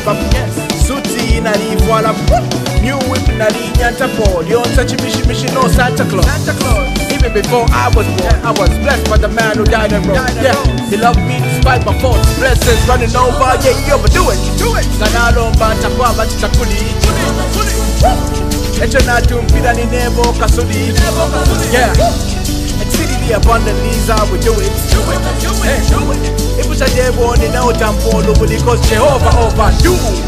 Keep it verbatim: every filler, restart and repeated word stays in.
bam. Suti na li voila. New whip na li nyanta po. You don't touch me, she she no Santa Claus. Santa Claus. Even before I was born, I was blessed by the man who died and rose. Yeah, he loved me despite my faults. Blessings running over, yeah, you overdo it. Do it. Ganalo mbata kwa bati chakuli. Echo na tumpida ni nebo kasudi. Yeah. Exceedingly abundantly is how we do it. Do it, do it, do it. If we say they want it now, jump all over because Jehovah overdo.